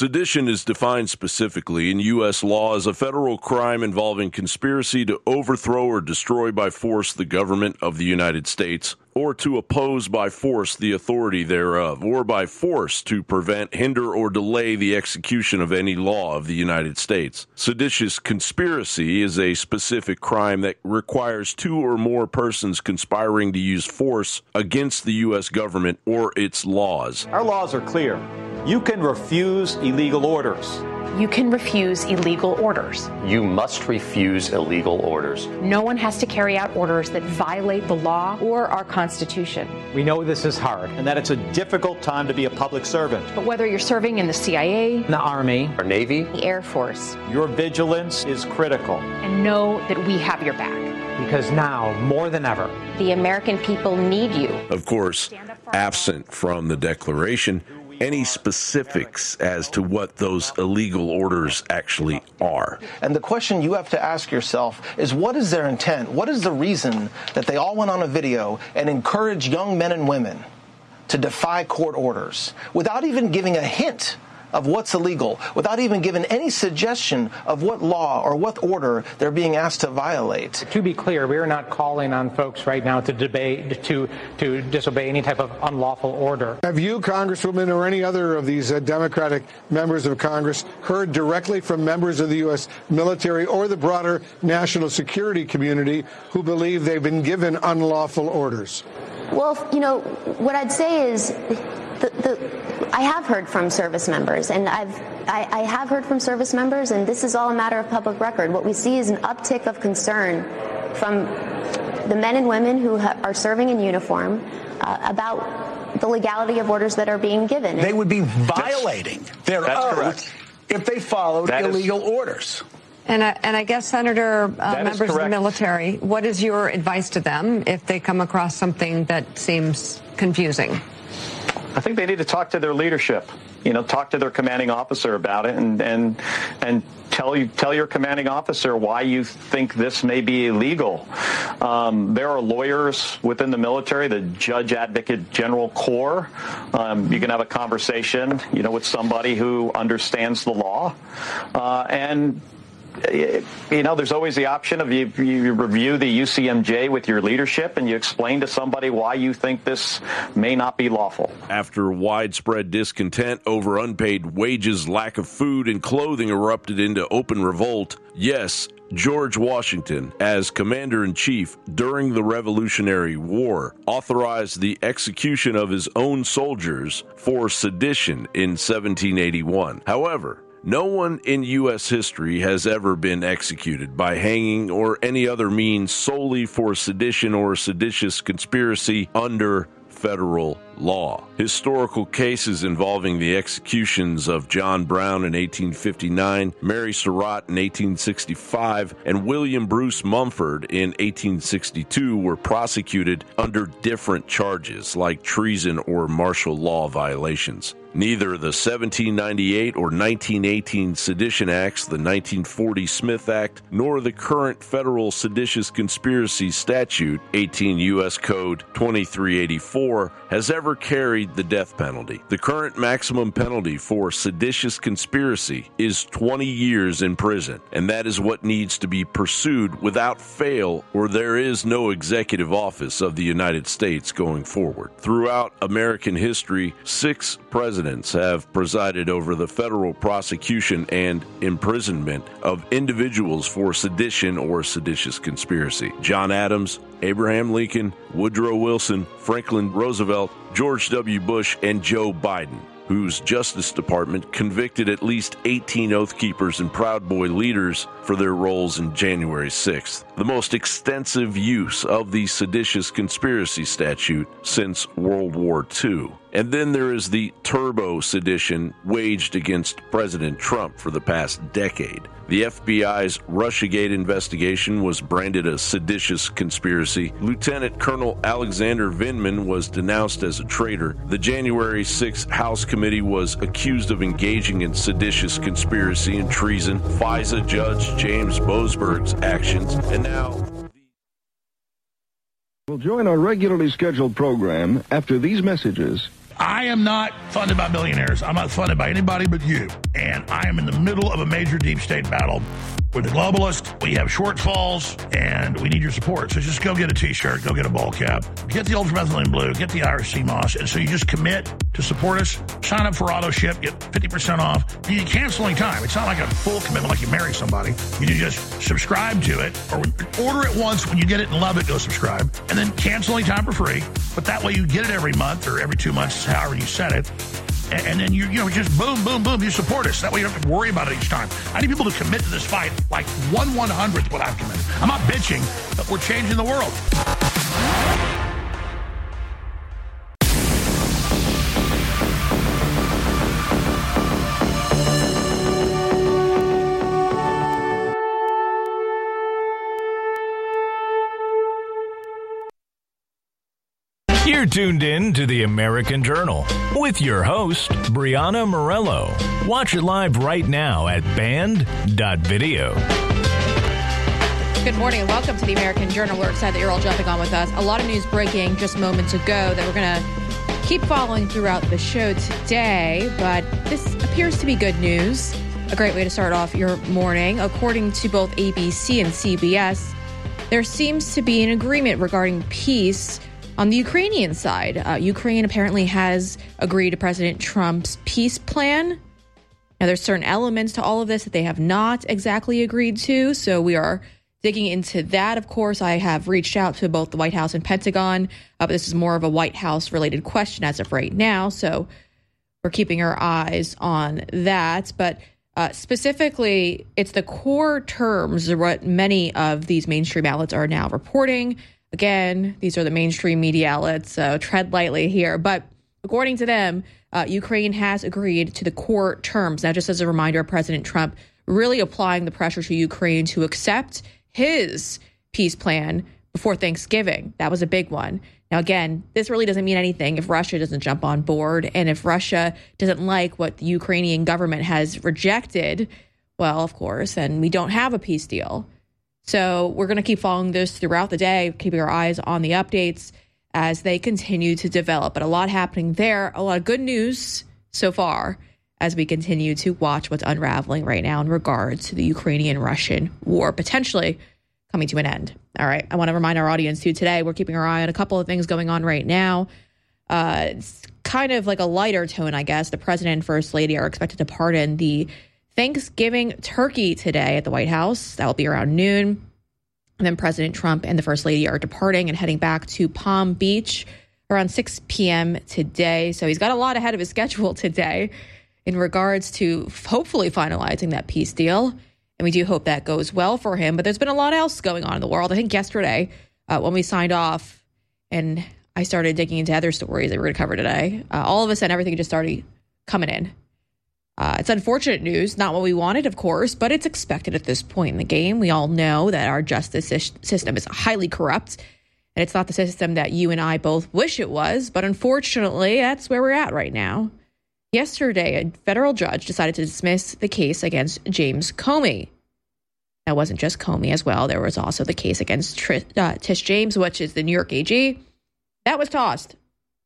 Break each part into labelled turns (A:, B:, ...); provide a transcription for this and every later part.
A: Sedition is defined specifically in U.S. law as a federal crime involving conspiracy to overthrow or destroy by force the government of the United States, or to oppose by force the authority thereof, or by force to prevent, hinder, or delay the execution of any law of the United States. Seditious conspiracy is a specific crime that requires two or more persons conspiring to use force against the U.S. government or its laws.
B: Our laws are clear. You can refuse illegal orders.
C: You can refuse illegal orders.
D: You must refuse illegal orders.
C: No one has to carry out orders that violate the law or our Constitution.
B: We know this is hard and that it's a difficult time to be a public servant.
C: But whether you're serving in the CIA,
B: the Army,
D: or Navy,
C: the Air Force,
B: your vigilance is critical.
C: And know that we have your back.
B: Because now, more than ever,
C: the American people need you.
A: Of course, absent from the declaration, any specifics as to what those illegal orders actually are.
E: And the question you have to ask yourself is, what is their intent? What is the reason that they all went on a video and encouraged young men and women to defy court orders without even giving a hint of what's illegal, without even giving any suggestion of what law or what order they're being asked to violate?
F: To be clear, we are not calling on folks right now to disobey any type of unlawful order.
G: Have you, Congresswoman, or any other of these Democratic members of Congress heard directly from members of the U.S. military or the broader national security community who believe they've been given unlawful orders?
H: Well, you know, what I'd say is I have heard from service members, and I have heard from service members, and this is all a matter of public record. What we see is an uptick of concern from the men and women who are serving in uniform about the legality of orders that are being given.
I: They would be violating their oath
D: correct.
I: If they followed illegal orders.
J: And I guess, Senator, members of the military, what is your advice to them if they come across something that seems confusing?
D: I think they need to talk to their leadership, talk to their commanding officer about it and tell your commanding officer why you think this may be illegal. There are lawyers within the military, the Judge Advocate General Corps. You can have a conversation, with somebody who understands the law. And there's always the option of you review the UCMJ with your leadership and you explain to somebody why you think this may not be lawful.
A: After widespread discontent over unpaid wages, lack of food, and clothing erupted into open revolt, yes, George Washington, as Commander-in-Chief during the Revolutionary War, authorized the execution of his own soldiers for sedition in 1781. However, no one in U.S. history has ever been executed by hanging or any other means solely for sedition or seditious conspiracy under federal law. Historical cases involving the executions of John Brown in 1859, Mary Surratt in 1865, and William Bruce Mumford in 1862 were prosecuted under different charges like treason or martial law violations. Neither the 1798 or 1918 Sedition Acts, the 1940 Smith Act, nor the current federal seditious conspiracy statute, 18 U.S. Code 2384, has ever carried the death penalty. The current maximum penalty for seditious conspiracy is 20 years in prison, and that is what needs to be pursued without fail, or there is no executive office of the United States going forward. Throughout American history, 6 presidents have presided over the federal prosecution and imprisonment of individuals for sedition or seditious conspiracy. John Adams, Abraham Lincoln, Woodrow Wilson, Franklin Roosevelt, George W. Bush, and Joe Biden, whose Justice Department convicted at least 18 Oath Keepers and Proud Boy leaders for their roles in January 6th, the most extensive use of the seditious conspiracy statute since World War II. And then there is the turbo sedition waged against President Trump for the past decade. The FBI's Russiagate investigation was branded a seditious conspiracy. Lieutenant Colonel Alexander Vindman was denounced as a traitor. The January 6th House Committee was accused of engaging in seditious conspiracy and treason. FISA Judge James Boasberg's actions. And now...
K: We'll join our regularly scheduled program after these messages. I am not funded by billionaires. I'm not funded by anybody but you. And I am in the middle of a major deep state battle with the globalists. We have shortfalls, and we need your support. So just go get a T-shirt, go get a ball cap, get the ultramethylene blue, get the Irish sea moss. And so you just commit to support us. Sign up for auto ship, get 50% off. You can cancel any time. It's not like a full commitment like you marry somebody. You can just subscribe to it, or order it once. When you get it and love it, go subscribe. And then cancel any time for free. But that way you get it every month or every 2 months, however you set it. And then you just boom, boom, boom, you support us. That way you don't have to worry about it each time. I need people to commit to this fight like 1/100th what I've committed. I'm not bitching, but we're changing the world.
L: You're tuned in to the American Journal with your host, Brianna Morello. Watch it live right now at band.video.
M: Good morning and welcome to the American Journal. We're excited that you're all jumping on with us. A lot of news breaking just moments ago that we're going to keep following throughout the show today, but this appears to be good news. A great way to start off your morning. According to both ABC and CBS, there seems to be an agreement regarding peace on the Ukrainian side. Ukraine apparently has agreed to President Trump's peace plan. Now, there's certain elements to all of this that they have not exactly agreed to, so we are digging into that. Of course, I have reached out to both the White House and Pentagon, but this is more of a White House-related question as of right now, so we're keeping our eyes on that. But specifically, it's the core terms of what many of these mainstream outlets are now reporting. Again, these are the mainstream media outlets, so tread lightly here. But according to them, Ukraine has agreed to the core terms. Now, just as a reminder, President Trump really applying the pressure to Ukraine to accept his peace plan before Thanksgiving. That was a big one. Now, again, this really doesn't mean anything if Russia doesn't jump on board. And if Russia doesn't like what the Ukrainian government has rejected, well, of course, then we don't have a peace deal. So we're going to keep following this throughout the day, keeping our eyes on the updates as they continue to develop. But a lot happening there, a lot of good news so far as we continue to watch what's unraveling right now in regards to the Ukrainian-Russian war potentially coming to an end. All right, I want to remind our audience too today, we're keeping our eye on a couple of things going on right now. It's kind of like a lighter tone, I guess. The president and first lady are expected to pardon the Thanksgiving turkey today at the White House. That will be around noon. And then President Trump and the First Lady are departing and heading back to Palm Beach around 6 p.m. today. So he's got a lot ahead of his schedule today in regards to hopefully finalizing that peace deal. And we do hope that goes well for him. But there's been a lot else going on in the world. I think yesterday when we signed off and I started digging into other stories that we're going to cover today, all of a sudden everything just started coming in. It's unfortunate news, not what we wanted, of course, but it's expected at this point in the game. We all know that our justice system is highly corrupt, and it's not the system that you and I both wish it was, but unfortunately, that's where we're at right now. Yesterday, a federal judge decided to dismiss the case against James Comey. That wasn't just Comey as well. There was also the case against Tish James, which is the New York AG. That was tossed.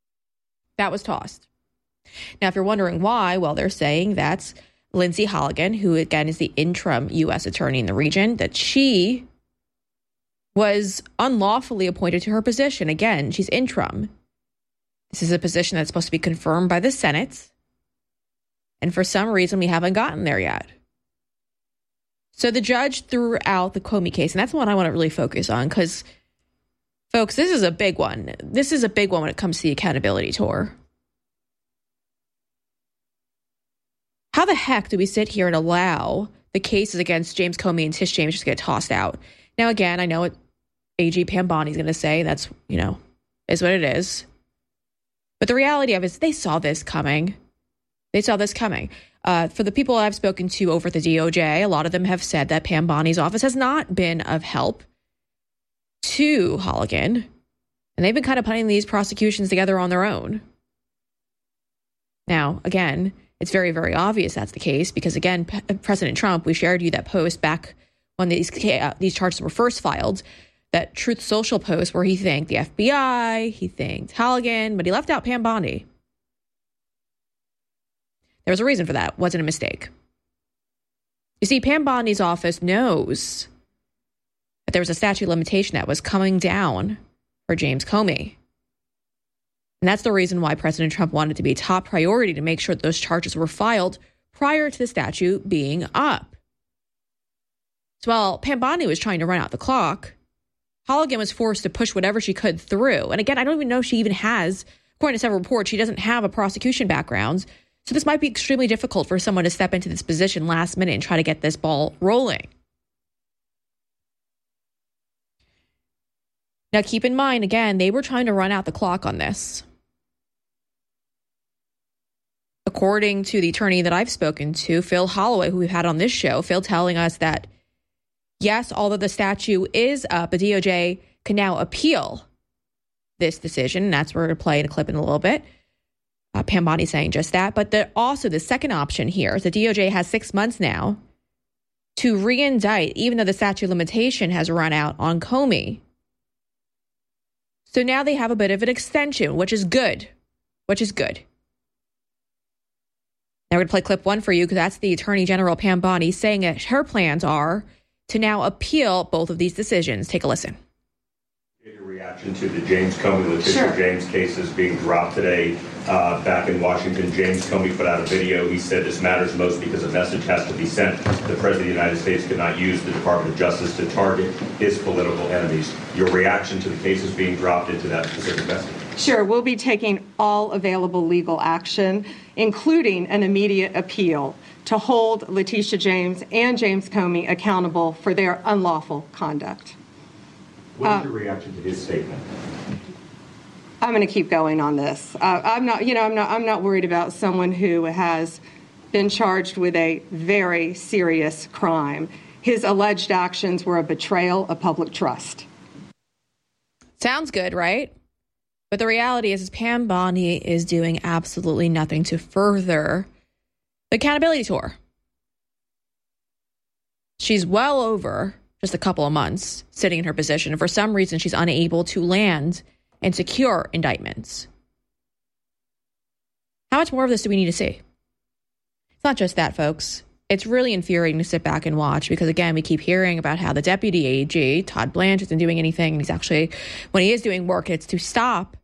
M: Now, if you're wondering why, well, they're saying that's Lindsay Halligan, who, again, is the interim U.S. attorney in the region, that she was unlawfully appointed to her position. Again, she's interim. This is a position that's supposed to be confirmed by the Senate. And for some reason, we haven't gotten there yet. So the judge threw out the Comey case, and that's the one I want to really focus on because, folks, this is a big one. This is a big one when it comes to the accountability tour. How the heck do we sit here and allow the cases against James Comey and Tish James just get tossed out? Now, again, I know what AG Pam Bondi's going to say. That's, is what it is. But the reality of it is they saw this coming. For the people I've spoken to over at the DOJ, a lot of them have said that Pam Bondi's office has not been of help to Halligan. And they've been kind of putting these prosecutions together on their own. Now, again, it's very, very obvious that's the case because, again, President Trump, we shared you that post back when these charges were first filed, that Truth Social post where he thanked the FBI, he thanked Halligan, but he left out Pam Bondi. There was a reason for that. It wasn't a mistake. You see, Pam Bondi's office knows that there was a statute of limitation that was coming down for James Comey. And that's the reason why President Trump wanted it to be a top priority to make sure that those charges were filed prior to the statute being up. So while Pam Bondi was trying to run out the clock, Halligan was forced to push whatever she could through. And again, I don't even know if she even has, according to several reports, she doesn't have a prosecution background. So this might be extremely difficult for someone to step into this position last minute and try to get this ball rolling. Now, keep in mind, again, they were trying to run out the clock on this. According to the attorney that I've spoken to, Phil Holloway, who we've had on this show, Phil telling us that, yes, although the statute is up, the DOJ can now appeal this decision. And that's where we're going to play in a clip in a little bit. Pam Bondi saying just that. But also the second option here is the DOJ has 6 months now to re-indict, even though the statute of limitation has run out on Comey. So now they have a bit of an extension, which is good. Now we're going to play clip 1 for you because that's the Attorney General Pam Bondi saying that her plans are to now appeal both of these decisions. Take a listen.
N: Your reaction to the James Comey, Letitia James cases being dropped today back in Washington. James Comey put out a video. He said this matters most because a message has to be sent. The President of the United States could not use the Department of Justice to target his political enemies. Your reaction to the cases being dropped into that specific message?
O: Sure. We'll be taking all available legal action, including an immediate appeal, to hold Letitia James and James Comey accountable for their unlawful conduct.
N: What is your reaction to his statement?
O: I'm going to keep going on this. I'm not worried about someone who has been charged with a very serious crime. His alleged actions were a betrayal of public trust.
M: Sounds good, right? But the reality is Pam Bondi is doing absolutely nothing to further the accountability tour. She's well over just a couple of months sitting in her position. And for some reason, she's unable to land and secure indictments. How much more of this do we need to see? It's not just that, folks. It's really infuriating to sit back and watch because, again, we keep hearing about how the deputy AG, Todd Blanche, isn't doing anything. And he's actually, when he is doing work, it's to stop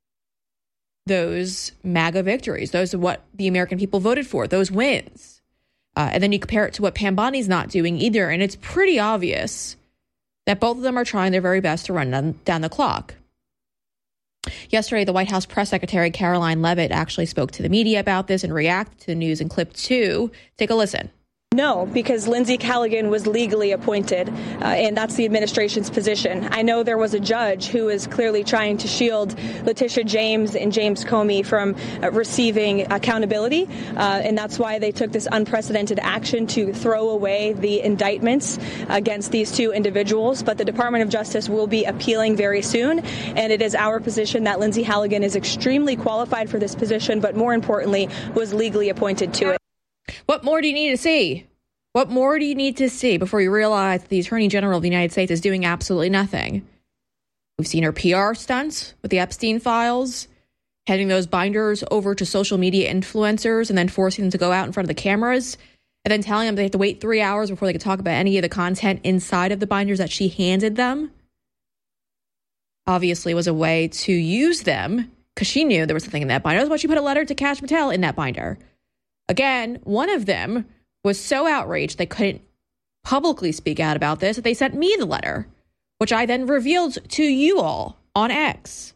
M: those MAGA victories. Those are what the American people voted for, those wins. And then you compare it to what Pam Bondi's not doing either. And it's pretty obvious that both of them are trying their very best to run down the clock. Yesterday, the White House press secretary, Caroline Leavitt, actually spoke to the media about this and reacted to the news in clip 2. Take a listen.
P: No, because Lindsay Callaghan was legally appointed, and that's the administration's position. I know there was a judge who is clearly trying to shield Letitia James and James Comey from receiving accountability, and that's why they took this unprecedented action to throw away the indictments against these two individuals. But the Department of Justice will be appealing very soon, and it is our position that Lindsay Callaghan is extremely qualified for this position, but more importantly, was legally appointed to it.
M: What more do you need to see? What more do you need to see before you realize the Attorney General of the United States is doing absolutely nothing? We've seen her PR stunts with the Epstein files, handing those binders over to social media influencers and then forcing them to go out in front of the cameras and then telling them they have to wait 3 hours before they could talk about any of the content inside of the binders that she handed them. Obviously, was a way to use them because she knew there was something in that binder. That's why she put a letter to Kash Patel in that binder. Again, one of them was so outraged they couldn't publicly speak out about this that they sent me the letter, which I then revealed to you all on X.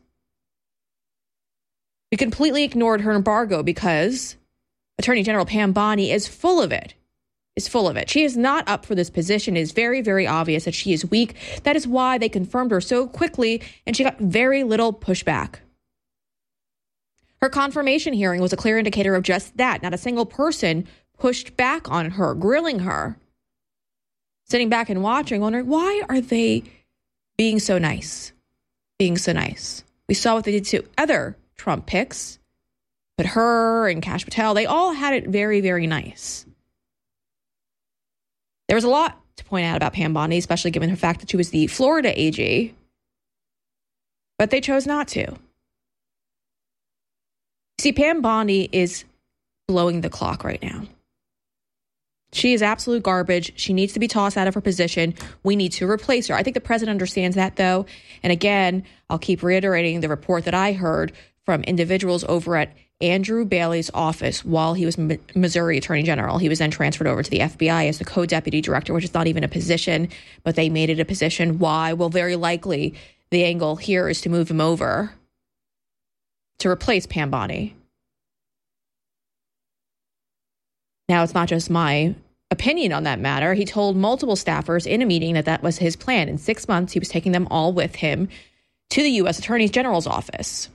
M: We completely ignored her embargo because Attorney General Pam Bondi is full of it. She is not up for this position. It is very, very obvious that she is weak. That is why they confirmed her so quickly, and she got very little pushback. Her confirmation hearing was a clear indicator of just that. Not a single person pushed back on her, grilling her, sitting back and watching, wondering, why are they being so nice? We saw what they did to other Trump picks, but her and Kash Patel, they all had it very, very nice. There was a lot to point out about Pam Bondi, especially given the fact that she was the Florida AG, but they chose not to. See, Pam Bondi is blowing the clock right now. She is absolute garbage. She needs to be tossed out of her position. We need to replace her. I think the president understands that, though. And again, I'll keep reiterating the report that I heard from individuals over at Andrew Bailey's office while he was Missouri Attorney General. He was then transferred over to the FBI as the co-deputy director, which is not even a position, but they made it a position. Why? Well, very likely the angle here is to move him over to replace Pam Bondi. Now, it's not just my opinion on that matter. He told multiple staffers in a meeting that that was his plan. In 6 months, he was taking them all with him to the U.S. Attorney General's office.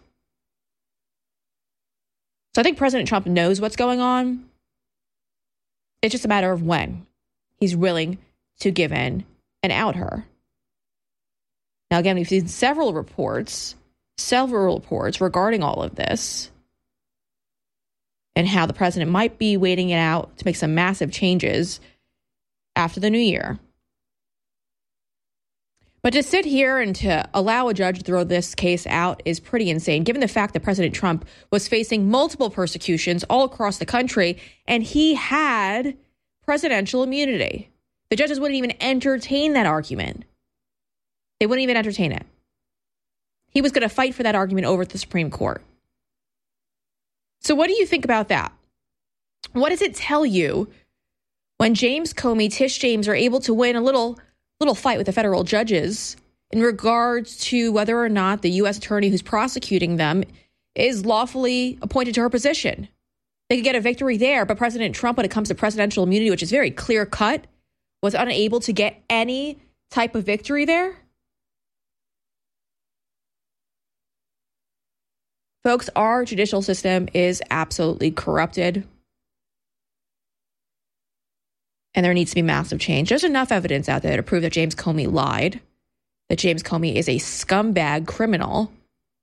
M: So I think President Trump knows what's going on. It's just a matter of when he's willing to give in and out her. Now, again, we've seen several reports regarding all of this and how the president might be waiting it out to make some massive changes after the new year. But to sit here and to allow a judge to throw this case out is pretty insane, given the fact that President Trump was facing multiple persecutions all across the country, and he had presidential immunity. The judges wouldn't even entertain that argument. They wouldn't even entertain it. He was going to fight for that argument over at the Supreme Court. So what do you think about that? What does it tell you when James Comey, Tish James are able to win a little fight with the federal judges in regards to whether or not the U.S. attorney who's prosecuting them is lawfully appointed to her position? They could get a victory there, but President Trump, when it comes to presidential immunity, which is very clear-cut, was unable to get any type of victory there? Folks, our judicial system is absolutely corrupted. And there needs to be massive change. There's enough evidence out there to prove that James Comey lied, that James Comey is a scumbag criminal.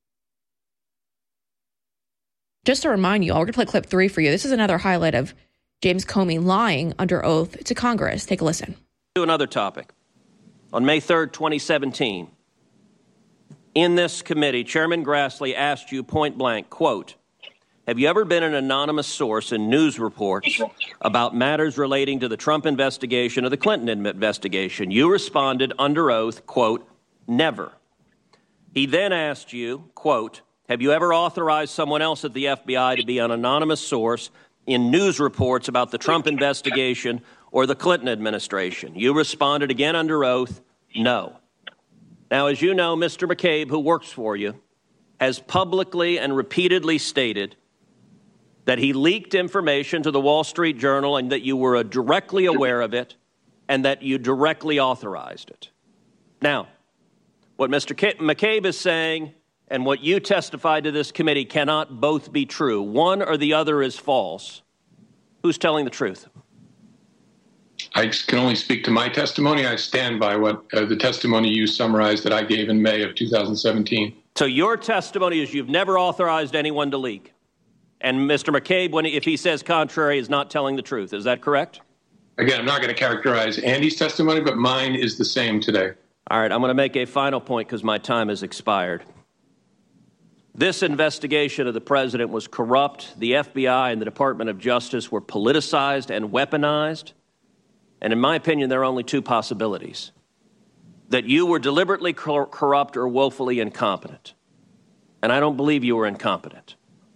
M: Just to remind you all, we're going to play clip 3 for you. This is another highlight of James Comey lying under oath to Congress. Take a listen.
Q: To another topic. On May 3rd, 2017, in this committee, Chairman Grassley asked you point blank, quote, have you ever been an anonymous source in news reports about matters relating to the Trump investigation or the Clinton investigation? You responded under oath, quote, never. He then asked you, quote, have you ever authorized someone else at the FBI to be an anonymous source in news reports about the Trump investigation or the Clinton administration? You responded again under oath, no. Now, as you know, Mr. McCabe, who works for you, has publicly and repeatedly stated that he leaked information to the Wall Street Journal and that you were directly aware of it and that you directly authorized it. Now, what Mr. McCabe is saying and what you testified to this committee cannot both be true. One or the other is false. Who's telling the truth?
R: I can only speak to my testimony. I stand by what the testimony you summarized that I gave in May of 2017.
Q: So your testimony is you've never authorized anyone to leak. And Mr. McCabe, if he says contrary, is not telling the truth. Is that correct?
R: Again, I'm not going to characterize Andy's testimony, but mine is the same today.
Q: All right, I'm going to make a final point because my time has expired. This investigation of the president was corrupt. The FBI and the Department of Justice were politicized and weaponized. And in my opinion, there are only two possibilities. That you were deliberately corrupt or woefully incompetent. And I don't believe you were incompetent.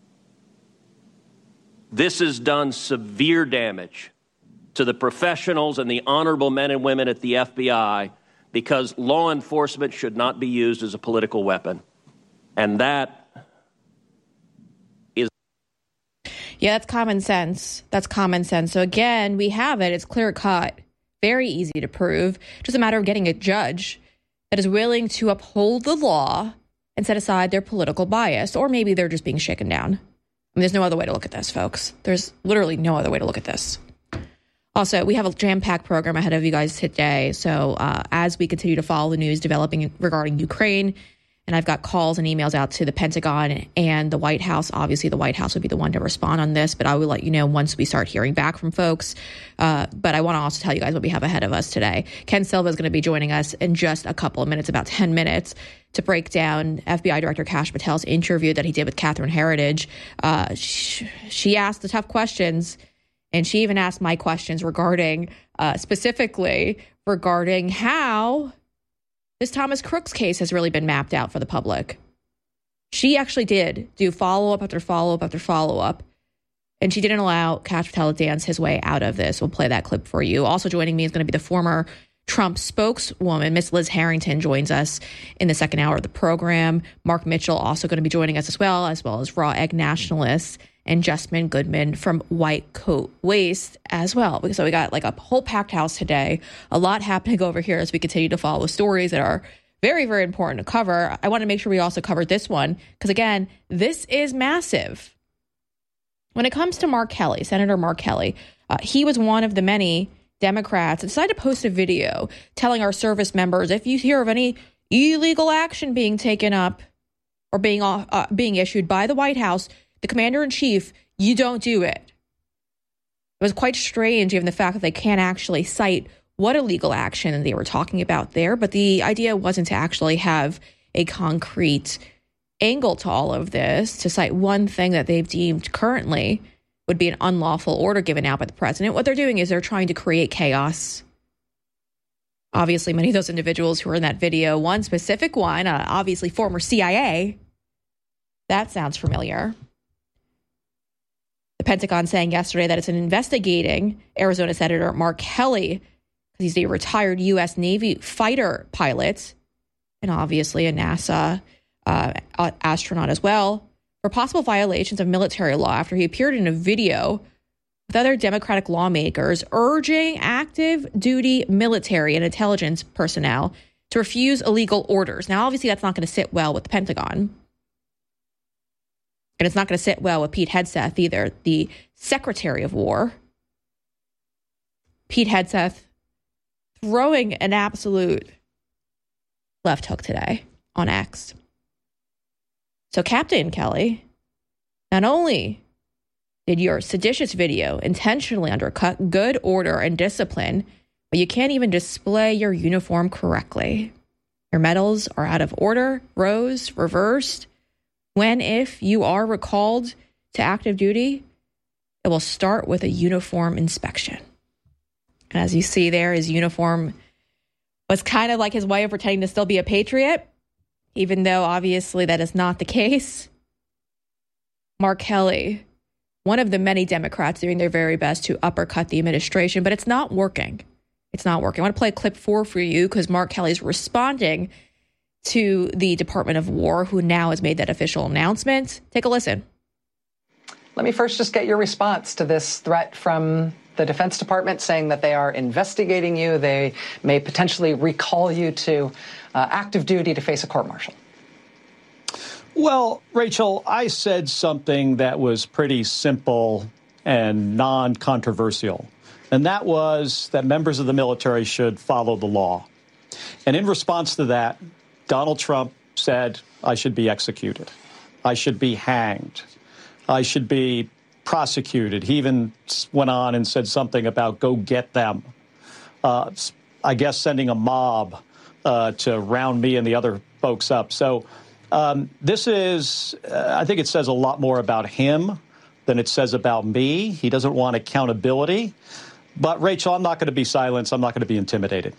Q: This has done severe damage to the professionals and the honorable men and women at the FBI because law enforcement should not be used as a political weapon. And that is...
M: Yeah, that's common sense. That's common sense. So again, we have it. It's clear cut. Very easy to prove. Just a matter of getting a judge that is willing to uphold the law and set aside their political bias. Or maybe they're just being shaken down. I mean, there's no other way to look at this, folks. There's literally no other way to look at this. Also, we have a jam-packed program ahead of you guys today. So as we continue to follow the news developing regarding Ukraine And I've got calls and emails out to the Pentagon and the White House. Obviously, the White House would be the one to respond on this, but I will let you know once we start hearing back from folks. But I want to also tell you guys what we have ahead of us today. Ken Silva is going to be joining us in just a couple of minutes, about 10 minutes, to break down FBI Director Kash Patel's interview that he did with Catherine Heritage. She asked the tough questions, and she even asked my questions regarding, specifically regarding how this Thomas Crooks case has really been mapped out for the public. She actually did do follow-up after follow-up after follow-up, and she didn't allow Kash Patel to dance his way out of this. We'll play that clip for you. Also joining me is going to be the former Trump spokeswoman, Miss Liz Harrington, joins us in the second hour of the program. Mark Mitchell also going to be joining us as well as Raw Egg Nationalists, and Justman Goodman from White Coat Waste as well. So we got like a whole packed house today. A lot happening over here as we continue to follow stories that are very, very important to cover. I want to make sure we also covered this one because, again, this is massive. When it comes to Mark Kelly, Senator Mark Kelly, he was one of the many Democrats that decided to post a video telling our service members, if you hear of any illegal action being taken up or being issued by the White House, the commander-in-chief, you don't do it. It was quite strange, given the fact that they can't actually cite what illegal action they were talking about there, but the idea wasn't to actually have a concrete angle to all of this, to cite one thing that they've deemed currently would be an unlawful order given out by the president. What they're doing is they're trying to create chaos. Obviously, many of those individuals who were in that video, one specific one, obviously former CIA, that sounds familiar. The Pentagon saying yesterday that it's investigating Arizona Senator Mark Kelly because he's a retired U.S. Navy fighter pilot and obviously a NASA astronaut as well, for possible violations of military law after he appeared in a video with other Democratic lawmakers urging active duty military and intelligence personnel to refuse illegal orders. Now, obviously, that's not going to sit well with the Pentagon. And it's not going to sit well with Pete Hegseth either, the Secretary of War. Pete Hegseth throwing an absolute left hook today on X. So Captain Kelly, not only did your seditious video intentionally undercut good order and discipline, but you can't even display your uniform correctly. Your medals are out of order, rows, reversed. When, if you are recalled to active duty, it will start with a uniform inspection. And as you see there, his uniform was kind of like his way of pretending to still be a patriot, even though obviously that is not the case. Mark Kelly, one of the many Democrats doing their very best to uppercut the administration, but it's not working. It's not working. I want to play a clip for you because Mark Kelly's responding to the Department of War, who now has made that official announcement. Take a listen.
S: Let me first just get your response to this threat from the Defense Department saying that they are investigating you. They may potentially recall you to active duty to face a court-martial.
B: Well, Rachel, I said something that was pretty simple and non-controversial, and that was that members of the military should follow the law. And in response to that, Donald Trump said I should be executed. I should be hanged. I should be prosecuted. He even went on and said something about go get them. I guess sending a mob to round me and the other folks up. So this is, I think it says a lot more about him than it says about me. He doesn't want accountability. But, Rachel, I'm not going to be silenced. I'm not going to be intimidated.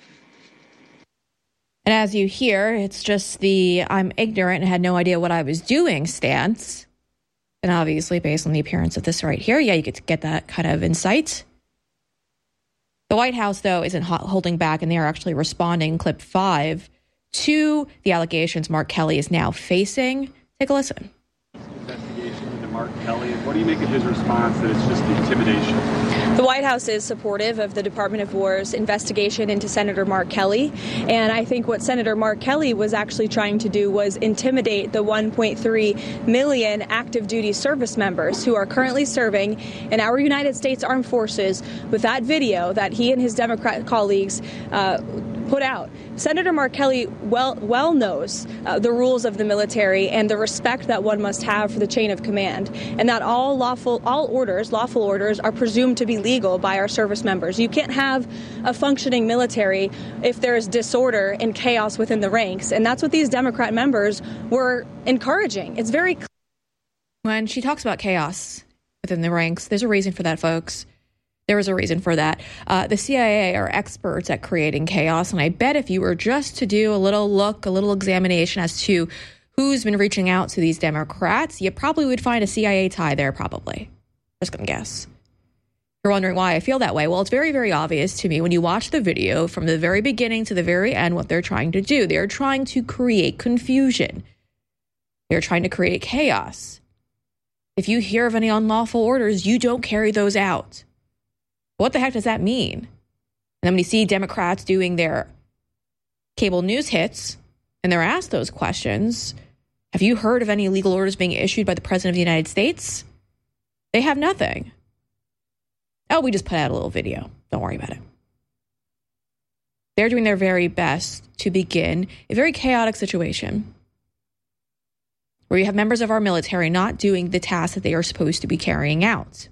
M: And as you hear, it's just the I'm ignorant and had no idea what I was doing stance. And obviously, based on the appearance of this right here, yeah, you get to get that kind of insight. The White House, though, isn't holding back, and they are actually responding, clip 5, to the allegations Mark Kelly is now facing. Take a listen.
T: Investigation into Mark Kelly. What do you make of his response that it's just intimidation?
P: The White House is supportive of the Department of War's investigation into Senator Mark Kelly. And I think what Senator Mark Kelly was actually trying to do was intimidate the 1.3 million active duty service members who are currently serving in our United States Armed Forces with that video that he and his Democrat colleagues put out. Senator Mark Kelly well knows the rules of the military and the respect that one must have for the chain of command, and that all lawful orders are presumed to be legal by our service members. You can't have a functioning military if there is disorder and chaos within the ranks, and that's what these Democrat members were encouraging. It's very clear.
M: When she talks about chaos within the ranks, there's a reason for that, folks. There was a reason for that. The CIA are experts at creating chaos, and I bet if you were just to do a little examination as to who's been reaching out to these Democrats, you probably would find a CIA tie there, probably. Just gonna guess. You're wondering why I feel that way. Well, it's very, very obvious to me when you watch the video from the very beginning to the very end what they're trying to do. They're trying to create confusion. They're trying to create chaos. If you hear of any unlawful orders, you don't carry those out. What the heck does that mean? And then when you see Democrats doing their cable news hits and they're asked those questions, have you heard of any legal orders being issued by the President of the United States? They have nothing. Oh, we just put out a little video. Don't worry about it. They're doing their very best to begin a very chaotic situation where you have members of our military not doing the tasks that they are supposed to be carrying out.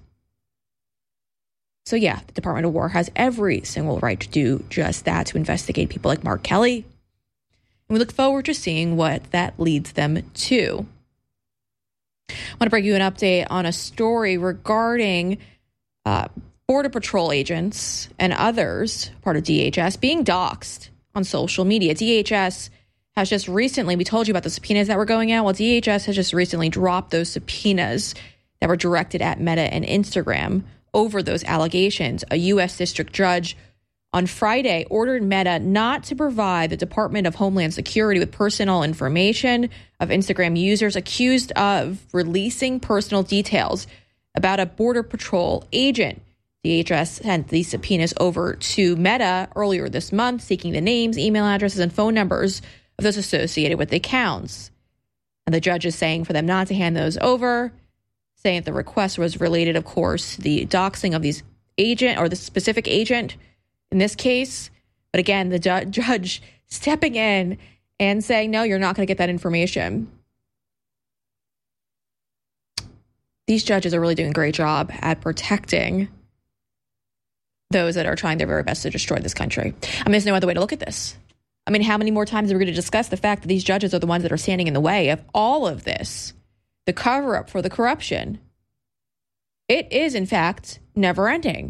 M: So yeah, the Department of War has every single right to do just that, to investigate people like Mark Kelly. And we look forward to seeing what that leads them to. I want to bring you an update on a story regarding Border Patrol agents and others, part of DHS, being doxxed on social media. DHS has just recently, we told you about the subpoenas that were going out. Well, DHS has just recently dropped those subpoenas that were directed at Meta and Instagram over those allegations. A U.S. district judge on Friday ordered Meta not to provide the Department of Homeland Security with personal information of Instagram users accused of releasing personal details about a Border Patrol agent. DHS sent these subpoenas over to Meta earlier this month, seeking the names, email addresses, and phone numbers of those associated with the accounts. And the judge is saying for them not to hand those over, saying that the request was related, of course, to the doxing of these agent or the specific agent in this case. But again, the judge stepping in and saying, no, you're not going to get that information. These judges are really doing a great job at protecting those that are trying their very best to destroy this country. I mean, there's no other way to look at this. I mean, how many more times are we going to discuss the fact that these judges are the ones that are standing in the way of all of this? The cover-up for the corruption. It is, in fact, never-ending.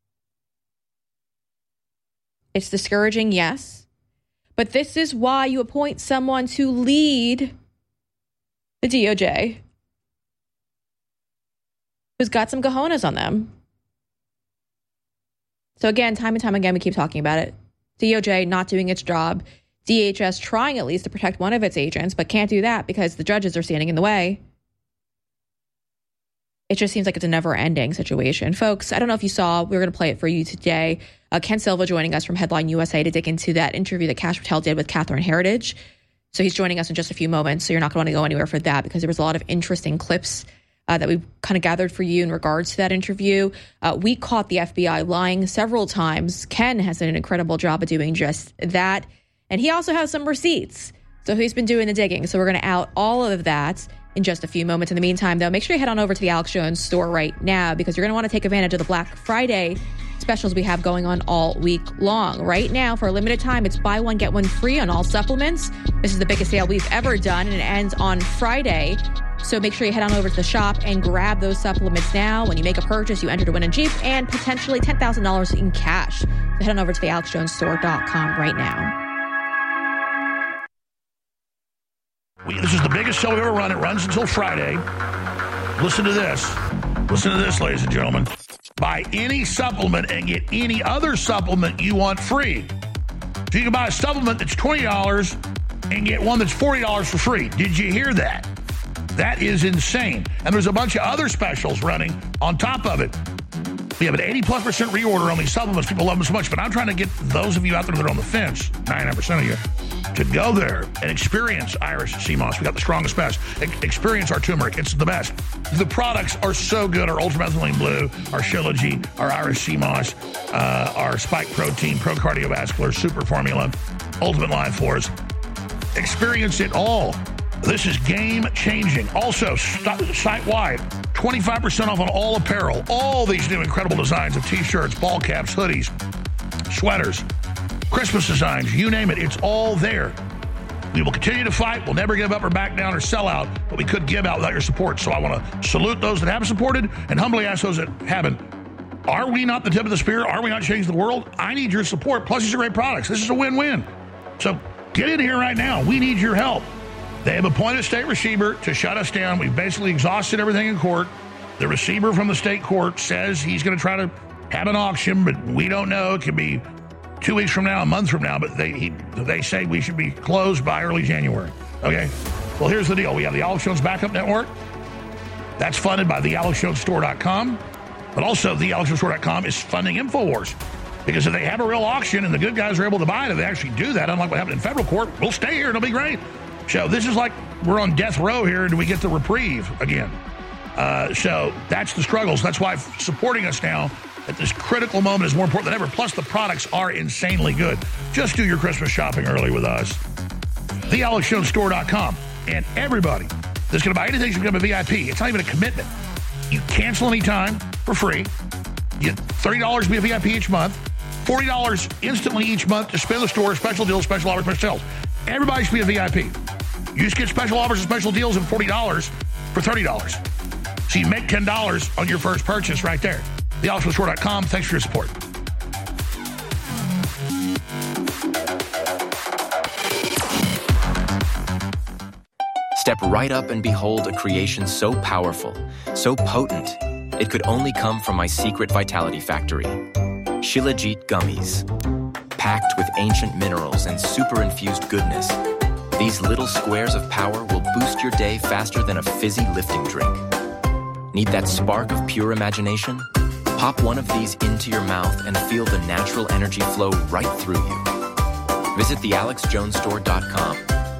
M: It's discouraging, yes. But this is why you appoint someone to lead the DOJ who's got some cojones on them. So again, time and time again, we keep talking about it. DOJ not doing its job. DHS trying at least to protect one of its agents, but can't do that because the judges are standing in the way. It just seems like it's a never-ending situation. Folks, I don't know if you saw, we're going to play it for you today. Ken Silva joining us from Headline USA to dig into that interview that Kash Patel did with Catherine Heritage. So he's joining us in just a few moments, so you're not going to want to go anywhere for that because there was a lot of interesting clips that we kind of gathered for you in regards to that interview. We caught the FBI lying several times. Ken has done an incredible job of doing just that. And he also has some receipts. So he's been doing the digging. So we're going to out all of that in just a few moments. In the meantime, though, make sure you head on over to the Alex Jones store right now because you're going to want to take advantage of the Black Friday specials we have going on all week long. Right now, for a limited time, it's buy one, get one free on all supplements. This is the biggest sale we've ever done, and it ends on Friday. So make sure you head on over to the shop and grab those supplements now. When you make a purchase, you enter to win a Jeep and potentially $10,000 in cash. So head on over to the AlexJonesStore.com right now.
K: This is the biggest show we've ever run. It runs until Friday. Listen to this. Listen to this, ladies and gentlemen. Buy any supplement and get any other supplement you want free. So you can buy a supplement that's $20 and get one that's $40 for free. Did you hear that? That is insane. And there's a bunch of other specials running on top of it. We have an 80+% reorder on these supplements. People love them so much. But I'm trying to get those of you out there that are on the fence, 99% of you, to go there and experience Irish sea moss. We got the strongest, best. Experience our turmeric. It's the best. The products are so good. Our ultramethylene blue, our Shilajit, our Irish sea moss, our spike protein, pro cardiovascular, super formula, ultimate life force. Experience it all. This is game-changing. Also, site-wide, 25% off on all apparel. All these new incredible designs of T-shirts, ball caps, hoodies, sweaters, Christmas designs, you name it. It's all there. We will continue to fight. We'll never give up or back down or sell out, but we could give out without your support. So I want to salute those that have supported and humbly ask those that haven't. Are we not the tip of the spear? Are we not changing the world? I need your support. Plus, these are great products. This is a win-win. So get in here right now. We need your help. They have appointed a state receiver to shut us down. We've basically exhausted everything in court. The receiver from the state court says he's going to try to have an auction, but we don't know. It could be 2 weeks from now, a month from now, but they say we should be closed by early January. Okay? Well, here's the deal. We have the Alex Jones Backup Network. That's funded by thealexjonestore.com. But also, thealexjonestore.com is funding InfoWars. Because if they have a real auction and the good guys are able to buy it, if they actually do that, unlike what happened in federal court, we'll stay here. It'll be great. So this is like we're on death row here, and we get the reprieve again. So that's the struggles. That's why supporting us now at this critical moment is more important than ever. Plus, the products are insanely good. Just do your Christmas shopping early with us. TheAlexJonesStore.com. And everybody that's going to buy anything should become a VIP. It's not even a commitment. You cancel anytime for free. You get $30 to be a VIP each month. $40 instantly each month to spend the store. Special deals, special offers, special sales. Everybody should be a VIP. You just get special offers and special deals and $40 for $30. So you make $10 on your first purchase right there. TheAlexJonesStore.com. Thanks for your support.
U: Step right up and behold a creation so powerful, so potent, it could only come from my secret vitality factory. Shilajit Gummies. Packed with ancient minerals and super-infused goodness, these little squares of power will boost your day faster than a fizzy lifting drink. Need that spark of pure imagination? Pop one of these into your mouth and feel the natural energy flow right through you. Visit thealexjonestore.com.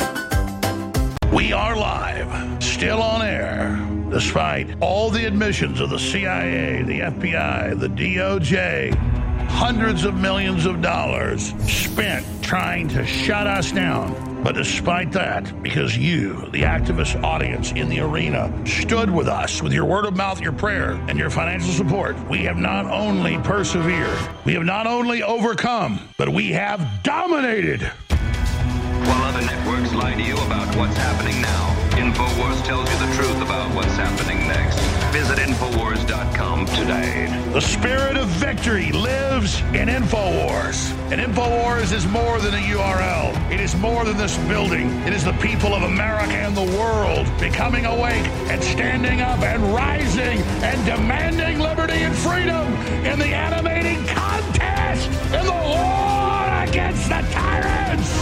K: We are live, still on air, despite all the admissions of the CIA, the FBI, the DOJ, hundreds of millions of dollars spent trying to shut us down. But despite that, because you, the activist audience in the arena, stood with us with your word of mouth, your prayer, and your financial support, we have not only persevered, we have not only overcome, but we have dominated.
V: While other networks lie to you about what's happening now, InfoWars tells you the truth about what's happening next. Visit InfoWars.com today.
K: The spirit of victory lives in InfoWars. And InfoWars is more than a URL. It is more than this building. It is the people of America and the world becoming awake and standing up and rising and demanding liberty and freedom in the animating contest in the war against the tyrants.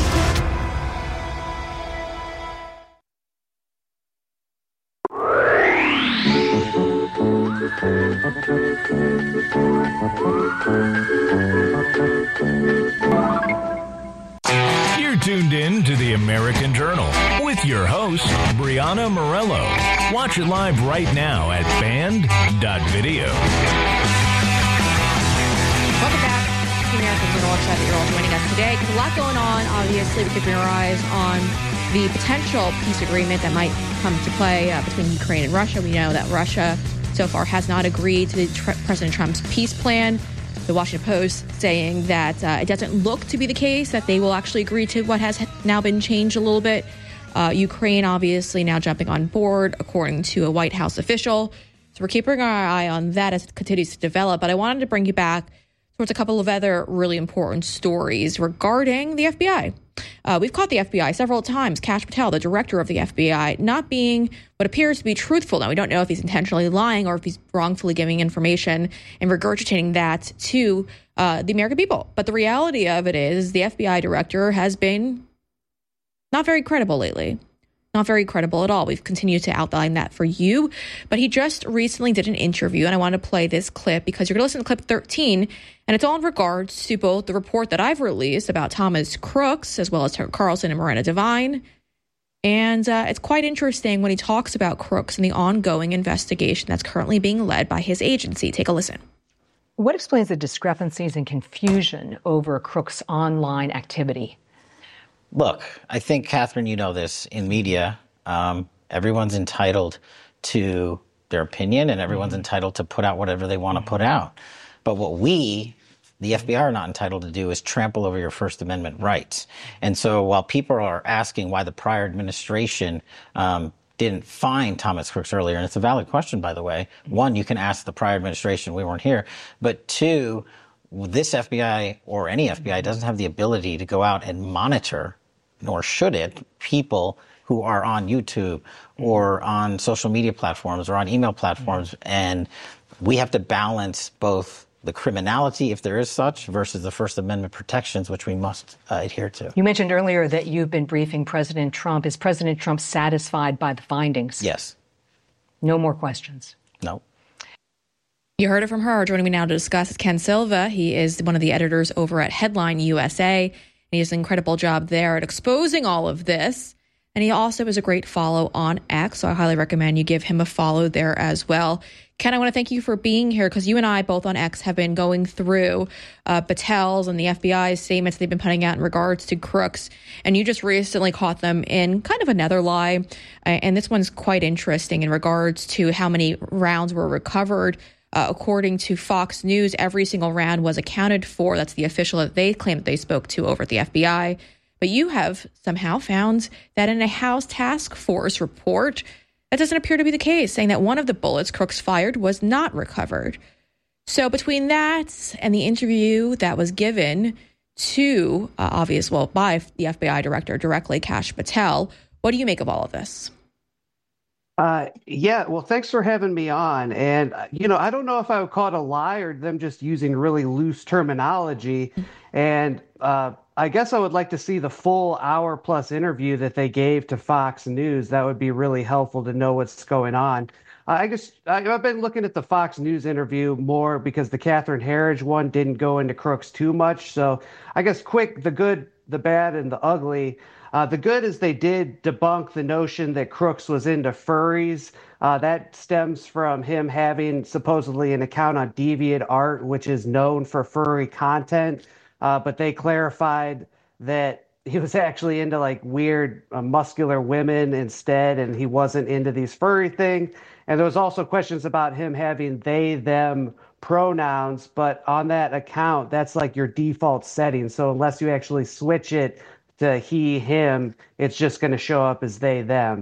L: You're tuned in to the American Journal with your host, Brianna Morello. Watch it live right now at band.video.
M: Welcome back to the American Journal. Excited that you're all joining us today. There's a lot going on. Obviously, we're keeping our eyes on the potential peace agreement that might come to play between Ukraine and Russia. We know that Russia so far has not agreed to President Trump's peace plan. The Washington Post saying that it doesn't look to be the case that they will actually agree to what has now been changed a little bit. Ukraine obviously now jumping on board, according to a White House official. So we're keeping our eye on that as it continues to develop. But I wanted to bring you back towards a couple of other really important stories regarding the FBI. We've caught the FBI several times, Kash Patel, the director of the FBI, not being what appears to be truthful. Now, we don't know if he's intentionally lying or if he's wrongfully giving information and regurgitating that to the American people. But the reality of it is the FBI director has been not very credible lately. not very credible at all. We've continued to outline that for you. But he just recently did an interview, and I want to play this clip because you're going to listen to clip 13, and it's all in regards to both the report that I've released about Thomas Crooks, as well as Tucker Carlson and Miranda Devine. And it's quite interesting when he talks about Crooks and the ongoing investigation that's currently being led by his agency. Take a listen.
C: What explains the discrepancies and confusion over Crooks' online activity?
E: Look, I think, Catherine, you know this, in media, everyone's entitled to their opinion and everyone's entitled to put out whatever they want to put out. But what we, the FBI, are not entitled to do is trample over your First Amendment rights. And so while people are asking why the prior administration didn't find Thomas Crooks earlier, and it's a valid question, by the way, one, you can ask the prior administration, we weren't here, but two, this FBI or any FBI doesn't have the ability to go out and monitor, nor should it, people who are on YouTube or on social media platforms or on email platforms. And we have to balance both the criminality, if there is such, versus the First Amendment protections, which we must adhere to.
C: You mentioned earlier that you've been briefing President Trump. Is President Trump satisfied by the findings?
E: Yes.
C: No more questions?
E: No.
M: You heard it from her. Joining me now to discuss is Ken Silva. He is one of the editors over at Headline USA. And he does an incredible job there at exposing all of this. And he also is a great follow on X, so I highly recommend you give him a follow there as well. Ken, I want to thank you for being here because you and I both on X have been going through Battel's and the FBI's statements they've been putting out in regards to Crooks. And you just recently caught them in kind of another lie. And this one's quite interesting in regards to how many rounds were recovered. According to Fox News, every single round was accounted for. That's the official that they claim that they spoke to over at the FBI. But you have somehow found that in a House Task Force report, that doesn't appear to be the case, saying that one of the bullets Crooks fired was not recovered. So between that and the interview that was given to, by the FBI director directly, Kash Patel, what do you make of all of this?
W: Well, thanks for having me on. And, I don't know if I would call it a lie or them just using really loose terminology. And I guess I would like to see the full hour-plus interview that they gave to Fox News. That would be really helpful to know what's going on. I've been looking at the Fox News interview more because the Catherine Herridge one didn't go into Crooks too much. So I guess quick, the good, the bad, and the ugly. The good is they did debunk the notion that Crooks was into furries. That stems from him having supposedly an account on DeviantArt, which is known for furry content. But they clarified that he was actually into like weird muscular women instead, and he wasn't into these furry things. And there was also questions about him having they, them pronouns, but on that account, that's like your default setting. So unless you actually switch it to he, him, it's just going to show up as they, them.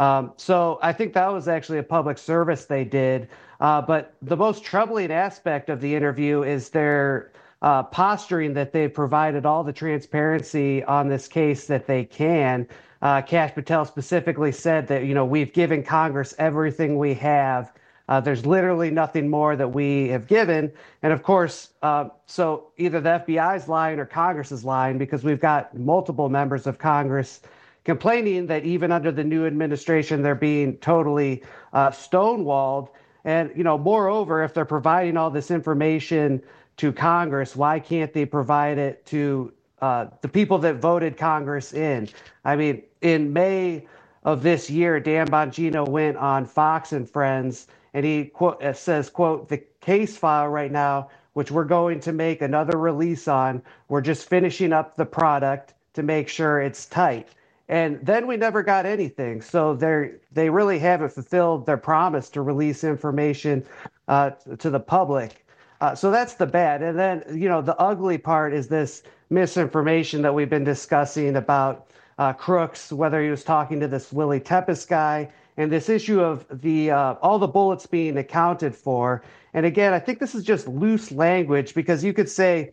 W: So I think that was actually a public service they did. But the most troubling aspect of the interview is their posturing that they've provided all the transparency on this case that they can. Kash Patel specifically said that, we've given Congress everything we have. There's literally nothing more that we have given. And of course, so either the FBI's lying or Congress is lying, because we've got multiple members of Congress complaining that even under the new administration, they're being totally stonewalled. And, moreover, if they're providing all this information to Congress, why can't they provide it to the people that voted Congress in? I mean, in May of this year, Dan Bongino went on Fox and Friends, and he says, quote, "The case file right now, which we're going to make another release on, we're just finishing up the product to make sure it's tight." And then we never got anything. So they really haven't fulfilled their promise to release information to the public. So that's the bad. And then, the ugly part is this misinformation that we've been discussing about Crooks, whether he was talking to this Willie Tepes guy, and this issue of the all the bullets being accounted for. And again, I think this is just loose language, because you could say,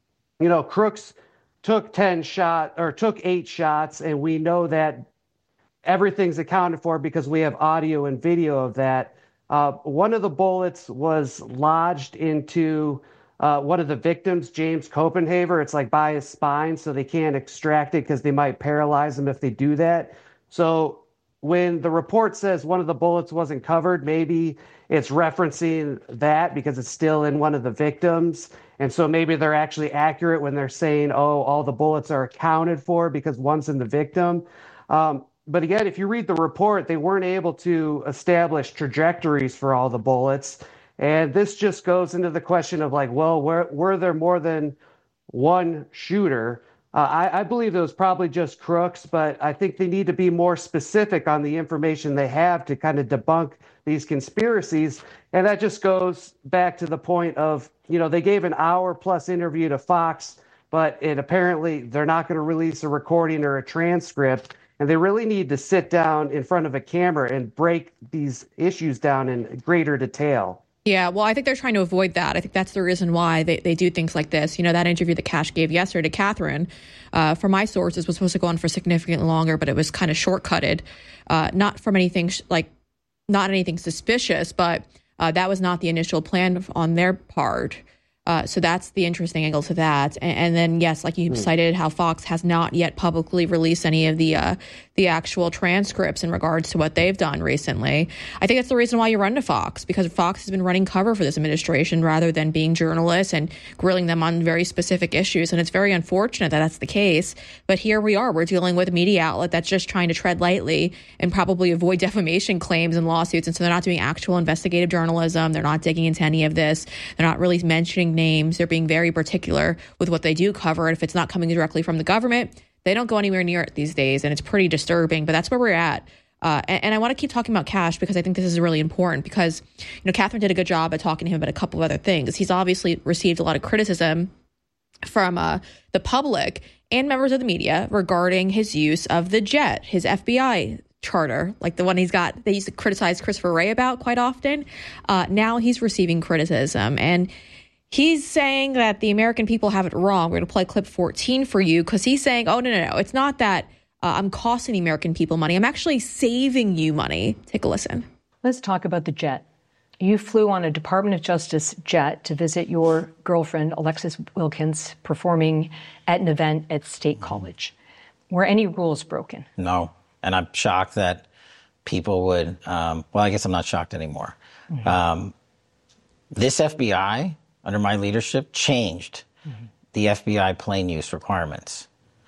W: Crooks took 8 shots, and we know that everything's accounted for because we have audio and video of that. One of the bullets was lodged into one of the victims, James Copenhaver. It's like by his spine, so they can't extract it because they might paralyze him if they do that. So when the report says one of the bullets wasn't covered, maybe it's referencing that because it's still in one of the victims. And so maybe they're actually accurate when they're saying, oh, all the bullets are accounted for because one's in the victim. But again, if you read the report, they weren't able to establish trajectories for all the bullets. And this just goes into the question of like, well, were there more than one shooter? I believe it was probably just crooks, but I think they need to be more specific on the information they have to kind of debunk these conspiracies. And that just goes back to the point of, they gave an hour-plus interview to Fox, but apparently they're not going to release a recording or a transcript. And they really need to sit down in front of a camera and break these issues down in greater detail.
M: Yeah, well, I think they're trying to avoid that. I think that's the reason why they do things like this. That interview that Kash gave yesterday to Catherine, from my sources, was supposed to go on for significantly longer, but it was kind of shortcutted. Not from anything not anything suspicious, but that was not the initial plan on their part. So that's the interesting angle to that. And then, yes, like you cited, how Fox has not yet publicly released any of the actual transcripts in regards to what they've done recently. I think that's the reason why you run to Fox, because Fox has been running cover for this administration rather than being journalists and grilling them on very specific issues. And it's very unfortunate that that's the case. But here we are. We're dealing with a media outlet that's just trying to tread lightly and probably avoid defamation claims and lawsuits. And so they're not doing actual investigative journalism. They're not digging into any of this. They're not really mentioning names. They're being very particular with what they do cover. And if it's not coming directly from the government, they don't go anywhere near it these days. And it's pretty disturbing, but that's where we're at. And I want to keep talking about Kash because I think this is really important because, Catherine did a good job at talking to him about a couple of other things. He's obviously received a lot of criticism from the public and members of the media regarding his use of the jet, his FBI charter, like the one he's got, they used to criticize Christopher Wray about quite often. Now he's receiving criticism, and he's saying that the American people have it wrong. We're going to play clip 14 for you because he's saying, oh, no. It's not that I'm costing the American people money. I'm actually saving you money. Take a listen.
C: Let's talk about the jet. You flew on a Department of Justice jet to visit your girlfriend, Alexis Wilkins, performing at an event at State College. Were any rules broken?
E: No. And I'm shocked that people would, I guess I'm not shocked anymore. Mm-hmm. This FBI, under my leadership, changed the FBI plane use requirements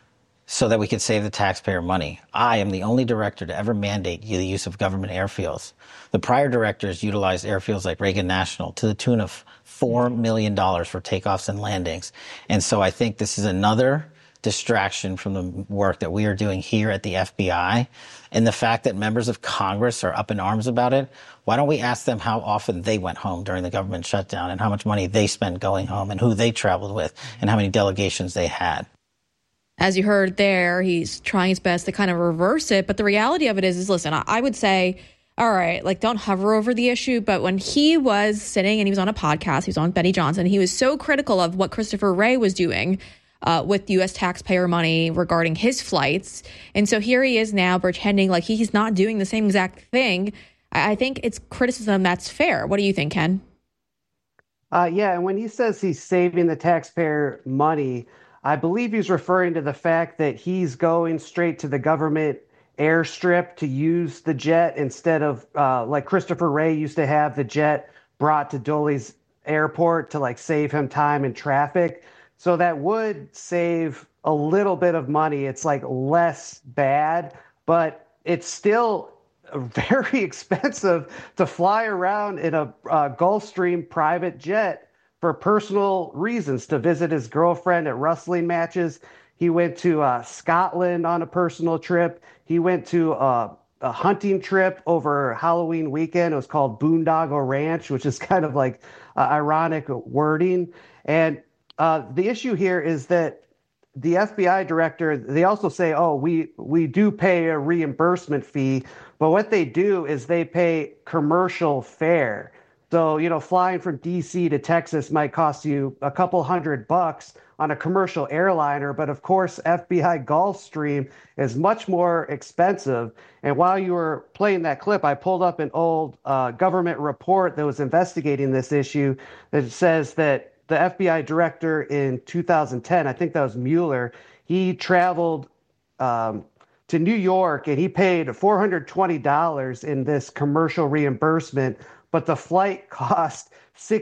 E: so that we could save the taxpayer money. I am the only director to ever mandate the use of government airfields. The prior directors utilized airfields like Reagan National to the tune of $4 million for takeoffs and landings. And so I think this is another distraction from the work that we are doing here at the FBI. And the fact that members of Congress are up in arms about it, why don't we ask them how often they went home during the government shutdown and how much money they spent going home and who they traveled with and how many delegations they had.
M: As you heard there, he's trying his best to kind of reverse it. But the reality of it is listen, I would say, all right, don't hover over the issue. But when he was sitting and he was on a podcast, he was on Benny Johnson, he was so critical of what Christopher Wray was doing with U.S. taxpayer money regarding his flights. And so here he is now pretending like he's not doing the same exact thing. I think it's criticism that's fair. What do you think, Ken?
W: Yeah, and when he says he's saving the taxpayer money, I believe he's referring to the fact that he's going straight to the government airstrip to use the jet instead of like Christopher Wray used to have the jet brought to Dulles Airport to save him time in traffic. So that would save a little bit of money. It's less bad, but it's still very expensive to fly around in a Gulfstream private jet for personal reasons, to visit his girlfriend at wrestling matches. He went to Scotland on a personal trip. He went to a hunting trip over Halloween weekend. It was called Boondoggle Ranch, which is kind of ironic wording. And the issue here is that the FBI director, they also say, oh, we do pay a reimbursement fee, but what they do is they pay commercial fare. So, flying from DC to Texas might cost you a couple $100 on a commercial airliner, but of course, FBI Gulfstream is much more expensive. And while you were playing that clip, I pulled up an old government report that was investigating this issue that says that the FBI director in 2010, I think that was Mueller, he traveled to to New York, and he paid $420 in this commercial reimbursement, but the flight cost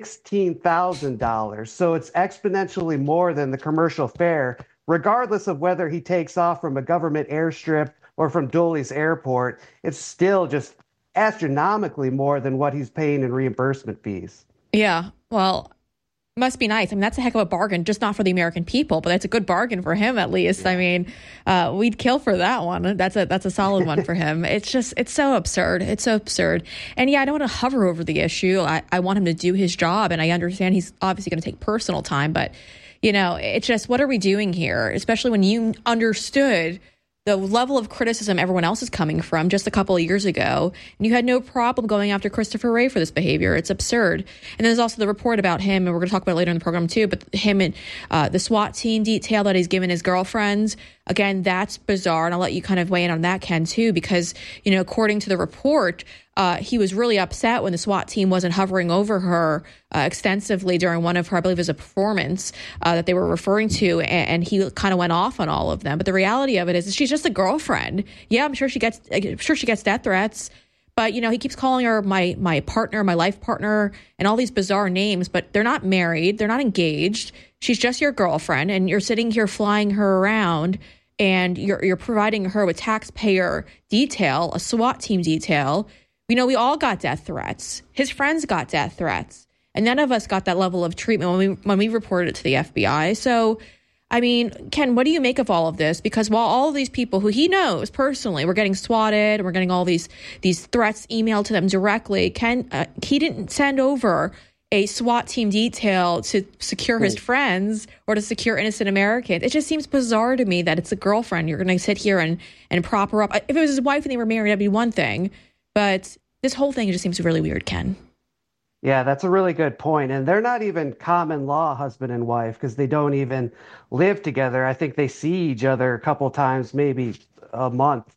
W: $16,000. So it's exponentially more than the commercial fare, regardless of whether he takes off from a government airstrip or from Dulles Airport. It's still just astronomically more than what he's paying in reimbursement fees.
M: Yeah, well, must be nice. I mean, that's a heck of a bargain, just not for the American people, but that's a good bargain for him at least. Yeah. I mean, we'd kill for that one. That's a solid one for him. It's so absurd. It's so absurd. And yeah, I don't want to hover over the issue. I want him to do his job, and I understand he's obviously going to take personal time, but it's just, what are we doing here? Especially when you understood the level of criticism everyone else is coming from just a couple of years ago, and you had no problem going after Christopher Wray for this behavior. It's absurd. And there's also the report about him, and we're going to talk about it later in the program too, but him and the SWAT team detail that he's given his girlfriends. Again, that's bizarre, and I'll let you kind of weigh in on that, Ken, too, because, according to the report, he was really upset when the SWAT team wasn't hovering over her extensively during one of her, I believe it was a performance that they were referring to, and he kind of went off on all of them. But the reality of it is she's just a girlfriend. Yeah, I'm sure she gets death threats, but he keeps calling her my partner, my life partner, and all these bizarre names. But they're not married, they're not engaged. She's just your girlfriend, and you're sitting here flying her around, and you're providing her with taxpayer detail, a SWAT team detail. We all got death threats. His friends got death threats. And none of us got that level of treatment when we reported it to the FBI. So, I mean, Ken, what do you make of all of this? Because while all of these people who he knows personally were getting swatted, and we're getting all these threats emailed to them directly, Ken, he didn't send over a SWAT team detail to secure his friends or to secure innocent Americans. It just seems bizarre to me that it's a girlfriend. You're going to sit here and prop her up. If it was his wife and they were married, that'd be one thing. But this whole thing just seems really weird, Ken.
W: Yeah, that's a really good point. And they're not even common law husband and wife because they don't even live together. I think they see each other a couple times, maybe a month.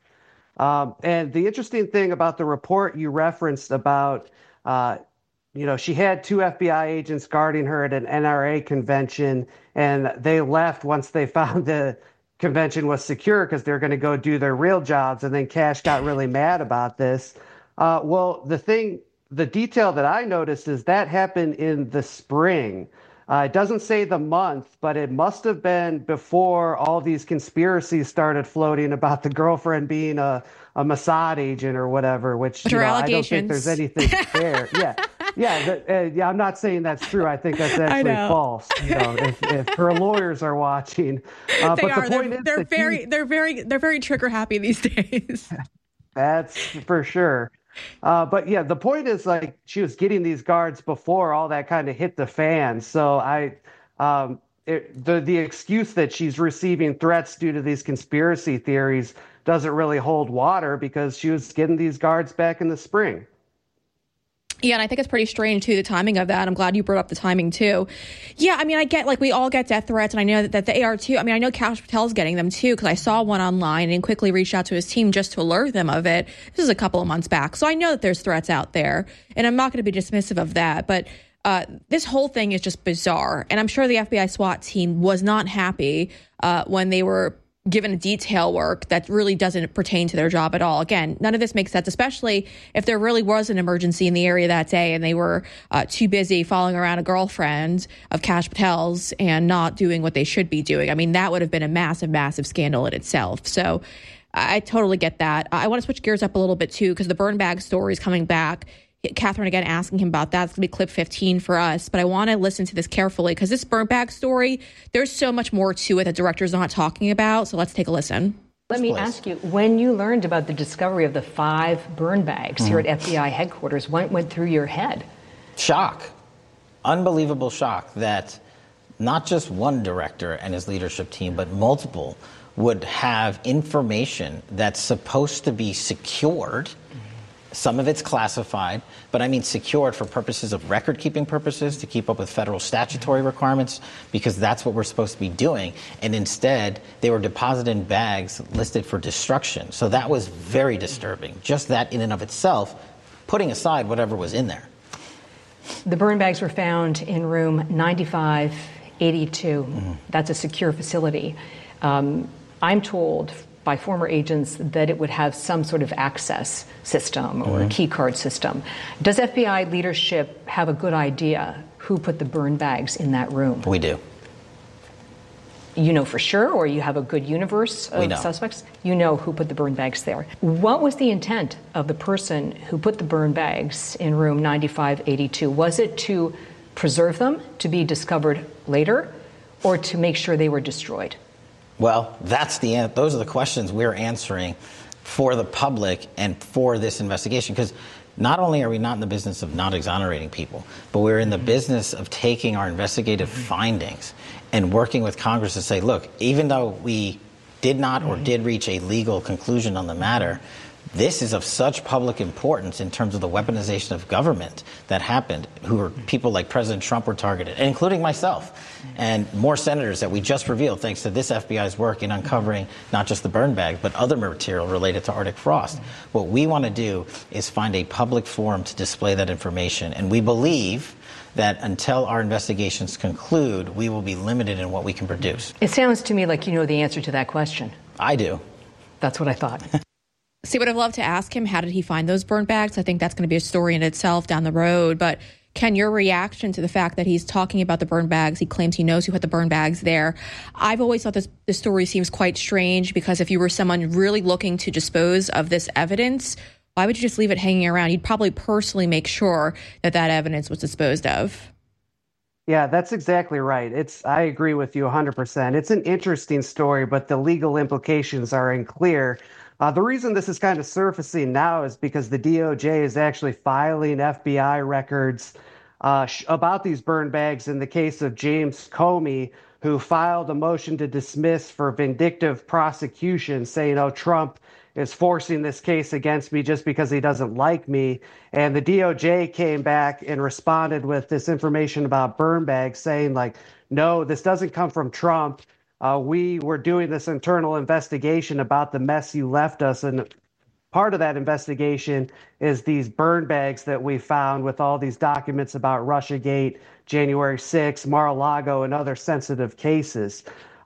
W: And the interesting thing about the report you referenced about, she had 2 FBI agents guarding her at an NRA convention, and they left once they found the convention was secure because they're going to go do their real jobs. And then Cash got really mad about this. Well, the detail that I noticed is that happened in the spring. It doesn't say the month, but it must have been before all these conspiracies started floating about the girlfriend being a Mossad agent or whatever, which I don't think there's anything there. Yeah, I'm not saying that's true. I think that's actually false. If her lawyers are watching,
M: but the point is, they're very trigger happy these days.
W: That's for sure. But yeah, the point is, like, she was getting these guards before all that kind of hit the fan. So the excuse that she's receiving threats due to these conspiracy theories doesn't really hold water because she was getting these guards back in the spring.
M: Yeah, and I think it's pretty strange, too, the timing of that. I'm glad you brought up the timing, too. Yeah, I mean, I get, we all get death threats, and I know that they are, too. I mean, I know Kash Patel's getting them, too, because I saw one online and quickly reached out to his team just to alert them of it. This is a couple of months back. So I know that there's threats out there, and I'm not going to be dismissive of that. But this whole thing is just bizarre. And I'm sure the FBI SWAT team was not happy when they were given a detail work that really doesn't pertain to their job at all. Again, none of this makes sense, especially if there really was an emergency in the area that day and they were too busy following around a girlfriend of Kash Patel's and not doing what they should be doing. I mean, that would have been a massive, massive scandal in itself. So I totally get that. I want to switch gears up a little bit, too, because the burn bag story is coming back. Catherine, again, asking him about that. It's going to be clip 15 for us. But I want to listen to this carefully because this burn bag story, there's so much more to it that director's not talking about. So let's take a listen.
C: Let me ask you, when you learned about the discovery of the 5 burn bags here at FBI headquarters, what went through your head?
E: Shock. Unbelievable shock that not just one director and his leadership team, but multiple would have information that's supposed to be secured. Some of it's classified, but I mean secured for purposes of record-keeping purposes to keep up with federal statutory requirements, because that's what we're supposed to be doing. And instead, they were deposited in bags listed for destruction. So that was very disturbing. Just that in and of itself, putting aside whatever was in there.
C: The burn bags were found in room 9582. That's a secure facility. I'm told by former agents that it would have some sort of access system or a key card system. Does FBI leadership have a good idea who put the burn bags in that room?
E: We do.
C: You know for sure, or you have a good universe of suspects? You know who put the burn bags there. What was the intent of the person who put the burn bags in room 9582? Was it to preserve them, to be discovered later, or to make sure they were destroyed?
E: Well, those are the questions we're answering for the public and for this investigation, because not only are we not in the business of not exonerating people, but we're in the business of taking our investigative findings and working with Congress to say, look, even though we did not or did reach a legal conclusion on the matter, this is of such public importance in terms of the weaponization of government that happened, people like President Trump were targeted, including myself, and more senators that we just revealed thanks to this FBI's work in uncovering not just the burn bag, but other material related to Arctic frost. What we want to do is find a public forum to display that information, and we believe that until our investigations conclude, we will be limited in what we can produce.
C: It sounds to me like you know the answer to that question.
E: I do.
C: That's what I thought.
M: See, would have loved to ask him, how did he find those burn bags? I think that's going to be a story in itself down the road. But Ken, your reaction to the fact that he's talking about the burn bags, he claims he knows who put the burn bags there. I've always thought this story seems quite strange, because if you were someone really looking to dispose of this evidence, why would you just leave it hanging around? You'd probably personally make sure that that evidence was disposed of.
W: Yeah, that's exactly right. I agree with you 100%. It's an interesting story, but the legal implications are unclear. The reason this is kind of surfacing now is because the DOJ is actually filing FBI records about these burn bags in the case of James Comey, who filed a motion to dismiss for vindictive prosecution, saying, Trump is forcing this case against me just because he doesn't like me. And the DOJ came back and responded with this information about burn bags, saying, no, this doesn't come from Trump. We were doing this internal investigation about the mess you left us. And part of that investigation is these burn bags that we found with all these documents about Russiagate, January 6th, Mar-a-Lago, and other sensitive cases.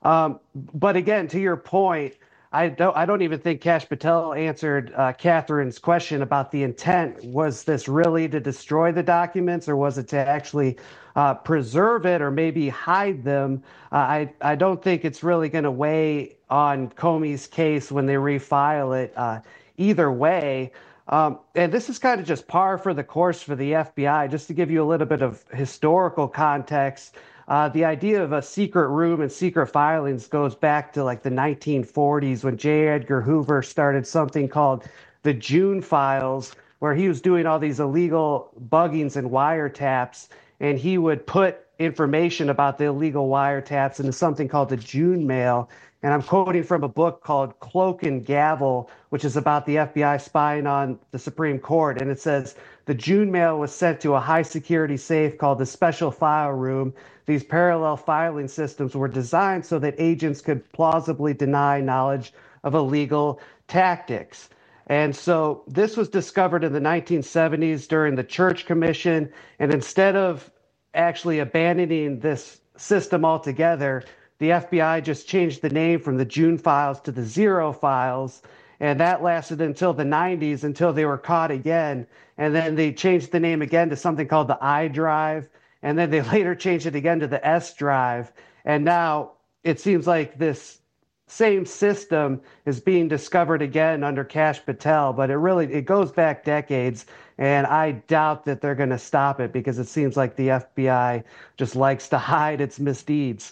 W: But again, to your point, I don't even think Kash Patel answered Catherine's question about the intent. Was this really to destroy the documents, or was it to actually preserve it or maybe hide them? I don't think it's really going to weigh on Comey's case when they refile it either way. And this is kind of just par for the course for the FBI. Just to give you a little bit of historical context, the idea of a secret room and secret filings goes back to the 1940s, when J. Edgar Hoover started something called the June Files, where he was doing all these illegal buggings and wiretaps, and he would put information about the illegal wiretaps into something called the June Mail. And I'm quoting from a book called Cloak and Gavel, which is about the FBI spying on the Supreme Court. And it says, the June Mail was sent to a high-security safe called the Special File Room. These parallel filing systems were designed so that agents could plausibly deny knowledge of illegal tactics. And so this was discovered in the 1970s during the Church Commission. And instead of actually abandoning this system altogether, the FBI just changed the name from the June Files to the Zero Files. And that lasted until the 90s, until they were caught again. And then they changed the name again to something called the I Drive. And then they later changed it again to the S Drive. And now it seems like this same system is being discovered again under Kash Patel, but it goes back decades. And I doubt that they're going to stop it, because it seems like the FBI just likes to hide its misdeeds.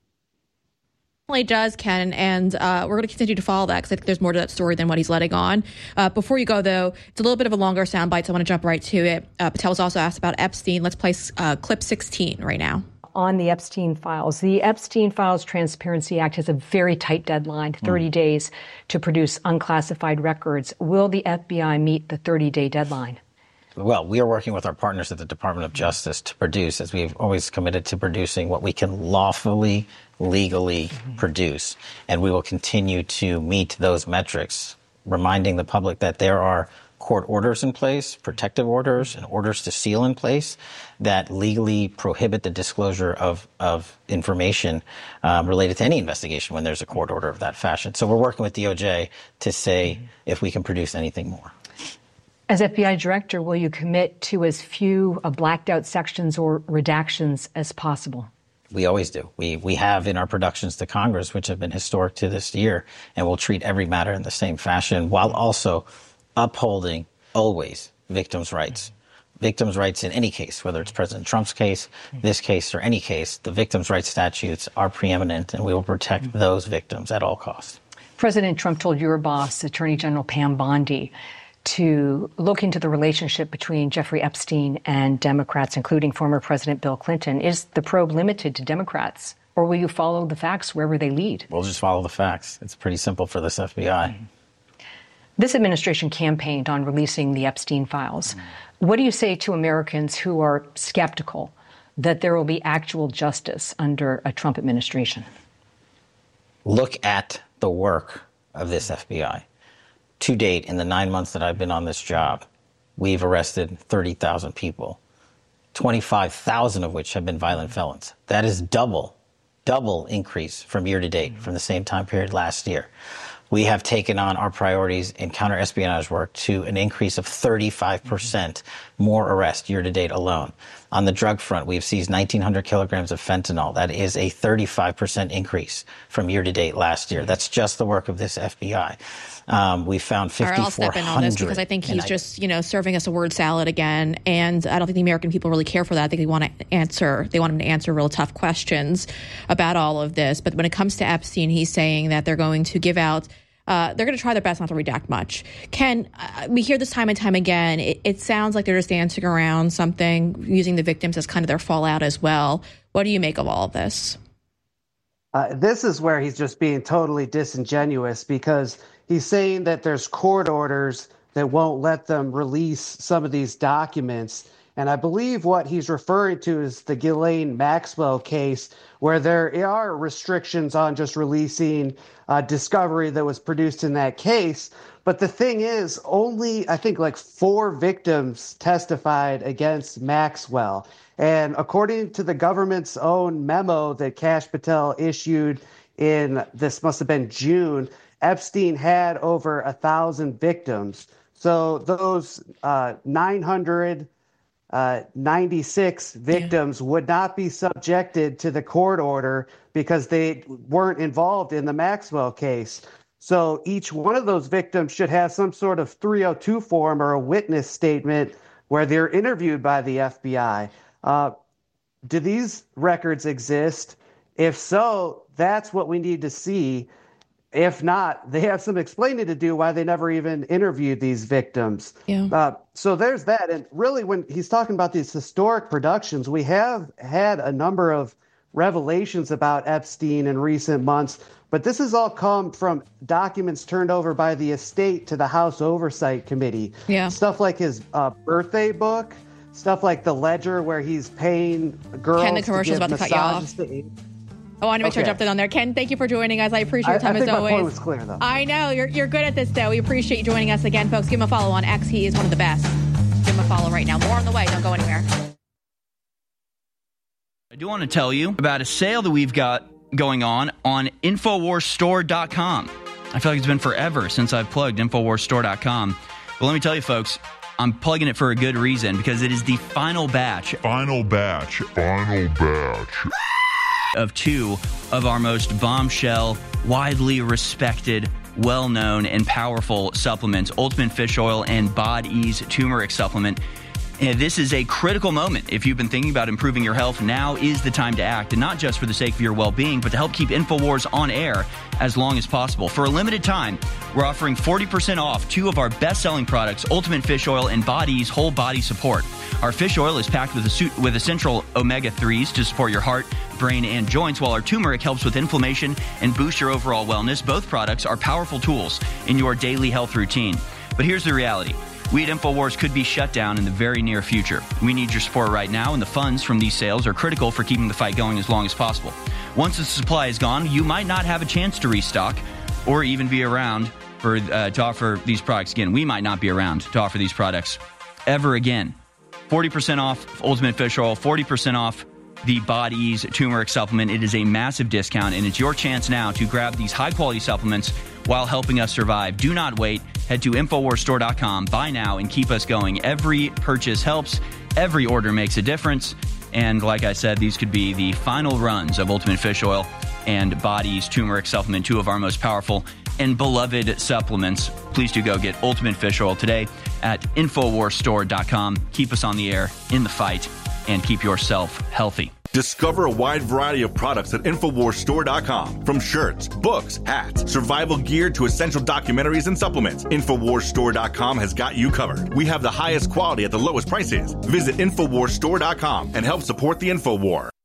M: Does, Ken, and we're going to continue to follow that, because I think there's more to that story than what he's letting on. Before you go, though, it's a little bit of a longer soundbite, so I want to jump right to it. Patel was also asked about Epstein. Let's play clip 16 right now.
C: On the Epstein files, the Epstein Files Transparency Act has a very tight deadline, 30 days, to produce unclassified records. Will the FBI meet the 30-day deadline?
E: Well, we are working with our partners at the Department of Justice to produce, as we've always committed to producing, what we can lawfully, legally produce. And we will continue to meet those metrics, reminding the public that there are court orders in place, protective orders, and orders to seal in place that legally prohibit the disclosure of information related to any investigation when there's a court order of that fashion. So we're working with DOJ to say if we can produce anything more.
C: As FBI director, will you commit to as few blacked out sections or redactions as possible?
E: We always do. We have in our productions to Congress, which have been historic to this year, and we'll treat every matter in the same fashion while also upholding always victims' rights. Victims' rights in any case, whether it's President Trump's case, this case, or any case, the victims' rights statutes are preeminent, and we will protect those victims at all costs.
C: President Trump told your boss, Attorney General Pam Bondi, to look into the relationship between Jeffrey Epstein and Democrats, including former President Bill Clinton. Is the probe limited to Democrats, or will you follow the facts wherever they lead?
E: We'll just follow the facts. It's pretty simple for this FBI.
C: This administration campaigned on releasing the Epstein files. What do you say to Americans who are skeptical that there will be actual justice under a Trump administration?
E: Look at the work of this FBI. To date, in the 9 months that I've been on this job, we've arrested 30,000 people, 25,000 of which have been violent felons. That is double increase from year to date from the same time period last year. We have taken on our priorities in counter-espionage work to an increase of 35% more arrests year to date alone. On the drug front, we've seized 1,900 kilograms of fentanyl. That is a 35% increase from year to date last year. That's just the work of this FBI. We found 5,400.
M: All right, I'll step in on this because I think he's just, serving us a word salad again. And I don't think the American people really care for that. I think they want him to answer real tough questions about all of this. But when it comes to Epstein, he's saying that they're going to give out they're going to try their best not to redact much. Ken, we hear this time and time again. It sounds like they're just dancing around something, using the victims as kind of their fallout as well. What do you make of all of this?
W: This is where he's just being totally disingenuous because he's saying that there's court orders that won't let them release some of these documents. And I believe what he's referring to is the Ghislaine Maxwell case, where there are restrictions on just releasing discovery that was produced in that case. But the thing is, only, I think, 4 victims testified against Maxwell. And according to the government's own memo that Kash Patel issued this must have been June, Epstein had over 1,000 victims. So those 996 victims would not be subjected to the court order because they weren't involved in the Maxwell case. So each one of those victims should have some sort of 302 form or a witness statement where they're interviewed by the FBI. Do these records exist? If so, that's what we need to see. If not, they have some explaining to do why they never even interviewed these victims.
M: Yeah.
W: So there's that. And really, when he's talking about these historic productions, we have had a number of revelations about Epstein in recent months, but this has all come from documents turned over by the estate to the House Oversight Committee.
M: Yeah.
W: Stuff like his birthday book, stuff like the ledger where he's paying girls
M: Ken, the commercial's about to cut you off. I want to make sure I jumped in on there. Ken, thank you for joining us. I appreciate your time as always.
W: My point was clear, though.
M: I know. You're good at this, though. We appreciate you joining us again, folks. Give him a follow on X. He is one of the best. Give him a follow right now. More on the way. Don't go anywhere.
F: I do want to tell you about a sale that we've got going on InfoWarsStore.com. I feel like it's been forever since I've plugged InfoWarsStore.com. But let me tell you, folks, I'm plugging it for a good reason because it is the final batch. Of 2 of our most bombshell, widely respected, well-known, and powerful supplements, Ultimate Fish Oil and Bod Ease Turmeric Supplement. And this is a critical moment. If you've been thinking about improving your health, now is the time to act, and not just for the sake of your well-being, but to help keep InfoWars on air as long as possible. For a limited time, we're offering 40% off 2 of our best-selling products, Ultimate Fish Oil and Bod Ease Whole Body Support. Our fish oil is packed with essential omega-3s to support your heart, brain, and joints, while our turmeric helps with inflammation and boosts your overall wellness. Both products are powerful tools in your daily health routine. But here's the reality. We at InfoWars could be shut down in the very near future. We need your support right now, and the funds from these sales are critical for keeping the fight going as long as possible. Once the supply is gone, you might not have a chance to restock or even be around offer these products again. We might not be around to offer these products ever again. 40% off Ultimate Fish Oil, 40% off the Bod Ease turmeric supplement. It is a massive discount, and it's your chance now to grab these high-quality supplements while helping us survive. Do not wait. Head to InfoWarsStore.com. Buy now and keep us going. Every purchase helps. Every order makes a difference. And like I said, these could be the final runs of Ultimate Fish Oil and Bod Ease turmeric supplement, two of our most powerful and beloved supplements. Please do go get Ultimate Fish Oil today at InfoWarsStore.com. Keep us on the air, in the fight, and keep yourself healthy.
G: Discover a wide variety of products at InfoWarsStore.com. From shirts, books, hats, survival gear to essential documentaries and supplements, InfoWarsStore.com has got you covered. We have the highest quality at the lowest prices. Visit InfoWarsStore.com and help support the InfoWar.